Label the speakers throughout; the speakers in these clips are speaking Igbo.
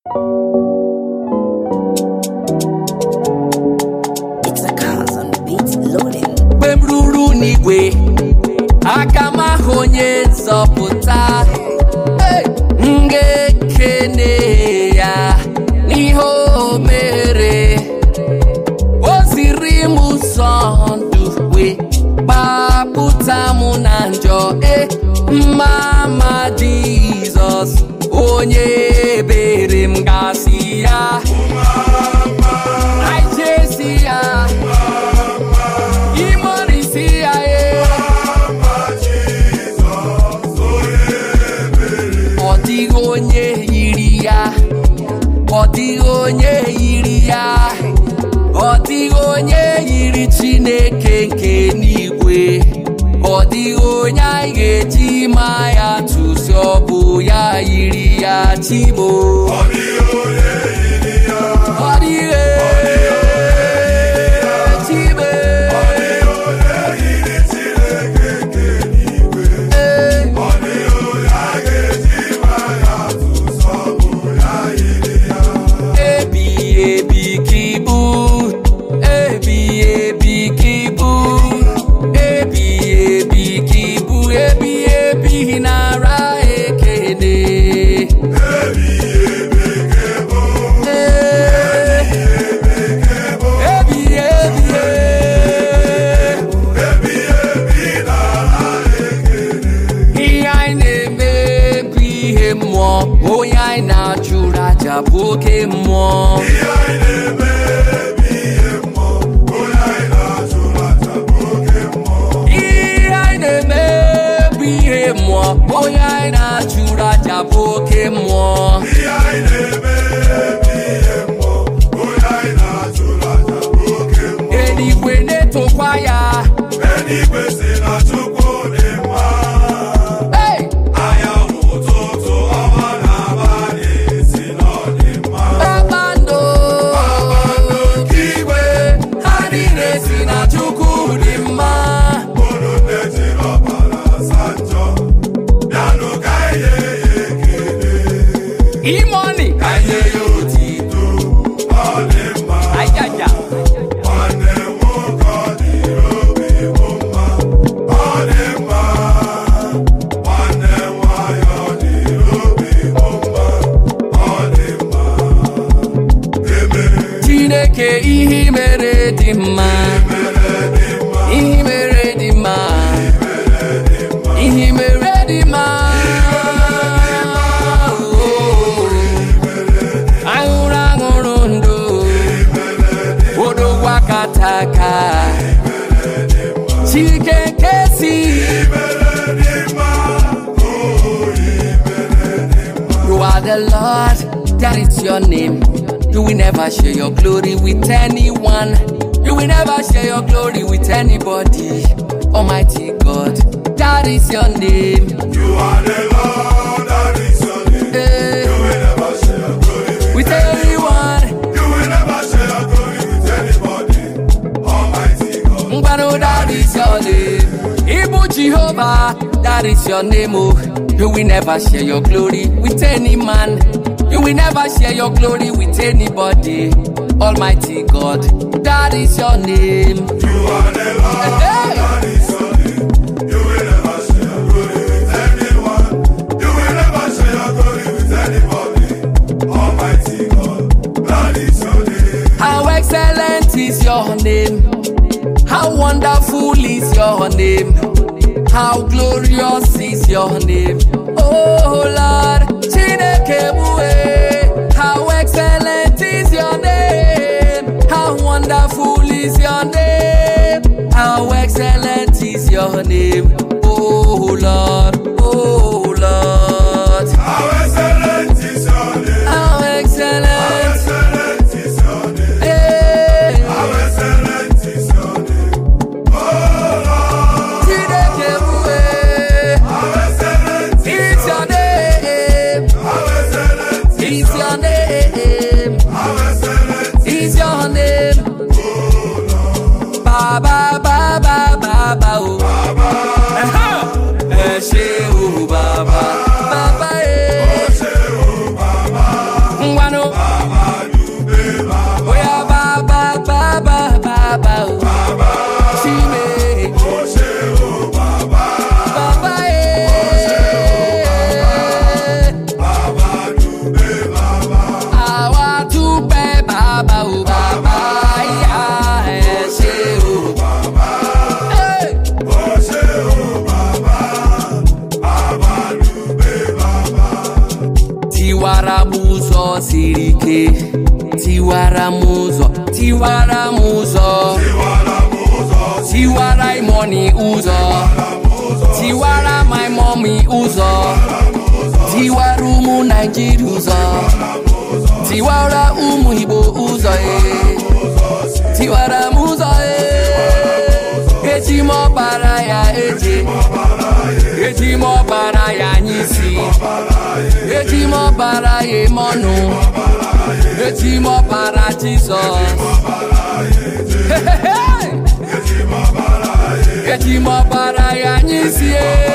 Speaker 1: It's a cause on the beat loading.
Speaker 2: Bemruru n'igwe akama onye nzọpụta ngekene ya n'ihe o mere o ziri m ụzọ ndụ wee gbapụta m na njọ mama Jizọs onye ebere m gasị ya Jesi ya imorisi ya ọ dịghị onye yiri ya ọ dịghị onye yiri ya ọ dịghị onye yiri Chineke nke n'igwe ọ dịghị onye anyị ga-eji ma ya tụsi ọ bụ ya yiri ya Chimo ọ dịghị onye yiri ya ọ dịghị onye anyị na-achụrụ aja bụ oke mmụọ ihe anyị na-eme bụ ihe mmụọ onye anyị na-achụrụ aja bụ oke mmụọ eluigwe na-etokwa ya eluigwe si na Chukwu dị mma Imoni anye yoti tu olema ayaya wane woko di robi bomba olema wane wayo di robi bomba olema Chineke ihe mere dị mma ihe mere dị mma ihe mere dị mma Taka Chike Kesi You are the Lord, that is your name. You will never share your glory with anyone. You will never share your glory with anybody. Almighty God, that is your name. You are the Lord, that is your name. You will never share your glory with anyone. You will never share your glory with anybody. That is your name. Ibu Jehovah, that is your name. Oh, you will never share your glory with any man. You will never share your glory with anybody. Almighty God, that is your name. You are the Lord, that is your name. You will never share your glory with anyone. You will never share your glory with anybody. Almighty God, that is your name. How excellent is your name. How wonderful is your name. How glorious is your name. Oh Lord, Chineke bue. How excellent is your name. How wonderful is your name. How excellent is your name. Oh Lord, oh Lord. How excellent is your name. How excellent. Baba, Baba, Baba, oh. Baba, Baba, Baba, Baba, ọ siri ike. Tiwara m ụzọ, tiwara m ụzọ, tiwara money ụzọ, tiwara my mommy ụzọ, tiwara ụmụ Naịjirịa ụzọ, tiwara ụmụ Igbo ụzọ, tiwara m ụzọ, eji m ọbara ya eje, eji m ọbara ya n'isi, eji m ọbara ya eme ọnụ, eji m ọbara Jizọs, eji m ọbara ya n'isi.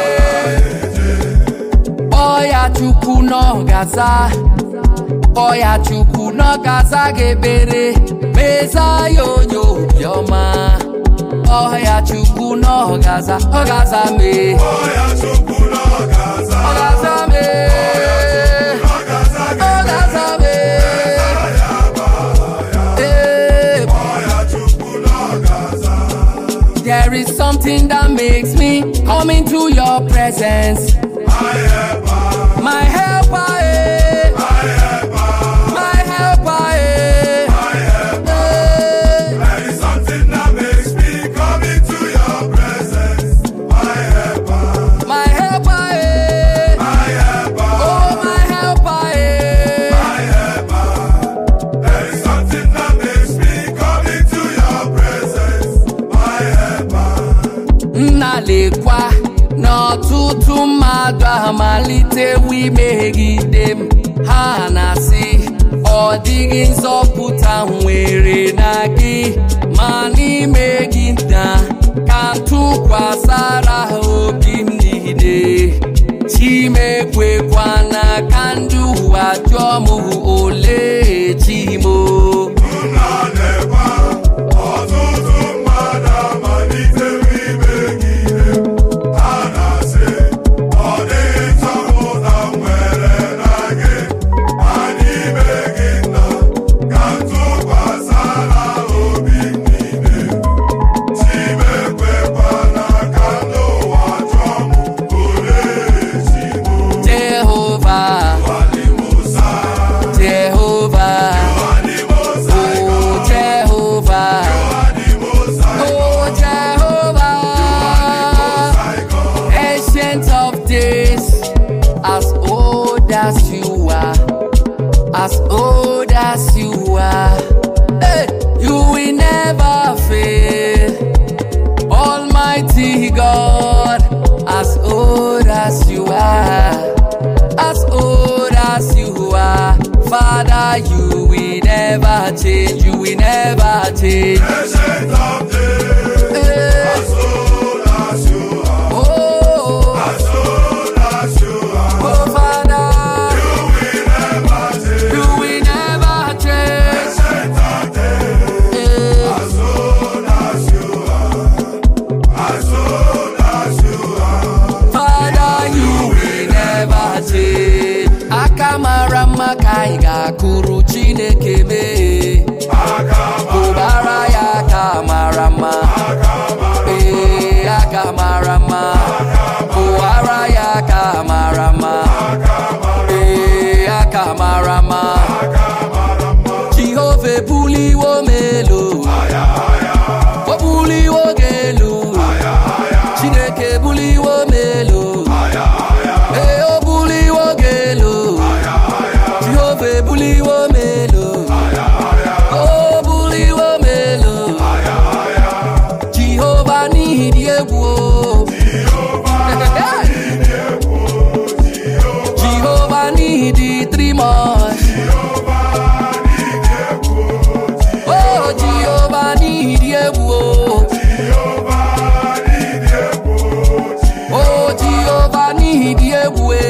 Speaker 2: Ọya Chukwu n'ọgaza, ọya Chukwu n'ọgaza ga-ebere, meza ya onye obiọma. Ọya Chukwu n'ọgaza, ọgaza me, ọya Chukwu n'ọgaza, ọgaza me, ọgaza me. There is something that makes me come into your presence. My helper, my helper, my helper,
Speaker 3: There is something that makes me come into your presence. My helper,
Speaker 2: my helper,
Speaker 3: my helper,
Speaker 2: oh my helper,
Speaker 3: my helper. There is something that makes me come into your presence. My helper.
Speaker 2: Nnalekwa n'ọtụtụ mmadụ amalitewo imegide m, ha na-asị ọ dịghị nzọpụta nwere na gị, ma n'ime gị nna ka m tụkwasara obi m niile. Chimekwekwana ka ndị ụwa jụọ m olee chi m.
Speaker 3: Nnalekwa ọtụtụ mmadụ amalitewo imegide m, ha na-asị ọ dịghị nzọpụta nwere na gị, ma n'ime gị nna ka m tụkwasara obi m niile. Chimekwekwana ka ndị ụwa jụọ m olee chi m.
Speaker 2: Jehovah,
Speaker 3: Walimusa,
Speaker 2: Jehovah,
Speaker 3: Walimusa,
Speaker 2: oh Jehovah,
Speaker 3: Walimusa,
Speaker 2: oh Jehovah, Ancient of days, as old as you are, as old as you are, hey, you will never fail. Almighty God, as old as you are, as old as you are, Father, you will never change, you will never change.
Speaker 3: Ancient of days,
Speaker 2: Hey,
Speaker 3: as old as you are,
Speaker 2: oh,
Speaker 3: as old as you are,
Speaker 2: oh, Father,
Speaker 3: you will never change.
Speaker 2: you will never change.
Speaker 3: Ancient of days,
Speaker 2: Hey,
Speaker 3: as old as you are, as old as you are,
Speaker 2: Father, you will never change. Akamara maka ị ga-akụrụ Chineke mee. Ụbara ya aka mara mma, ee aka mara mma. Ụbara ya aka mara mma, ee aka mara mma. Jehova ebuliwo m elu, o buliwo gị elu. Chineke ebuliwo m elu, ee o buliwo gị elu. Jehova ebuliwo m elu, o buliwo m elu. Jehova n'ihi dị egwu o. Jehova n'ihi dị three months. Oh Jehova n'ihi dị egwu o. Oh Jehova n'ihi dị egwu e.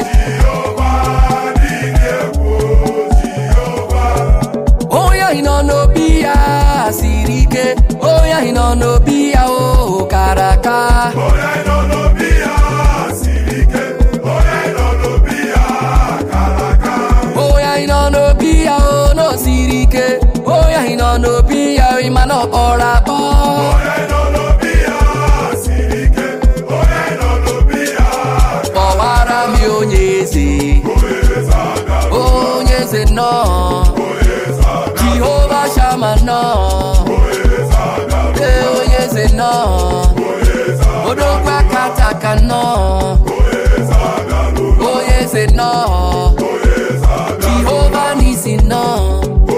Speaker 2: Onye ị nọ n'obi ya siri ike, onye ị nọ n'obi ya o kara aka.
Speaker 3: Onye nọ n'obi ya siri ike, onye nọ n'obi ya kara aka.
Speaker 2: Onye ị nọ n'obi ya o no siri ike, onye ị nọ n'obi ya ịma na ọ kpọrọ akpọ.
Speaker 3: Onye nọ n'obi ya siri ike, onye nọ n'obi ya
Speaker 2: Kpọwara m onye eze, onye eze nọ no. Jehovah Shammah no. Oh yes no. Odogwa Kataka no. Oh yes no. Jehovah Nisi no.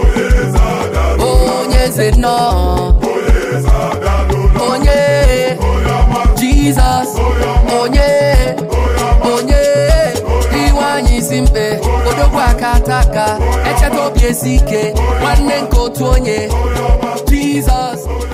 Speaker 2: Oh yes no. Onye Jesus. Onye Iwanyi simpe. Odogwa Kataka. Echeto biesike. Nwanne nke otu onye. Jesus.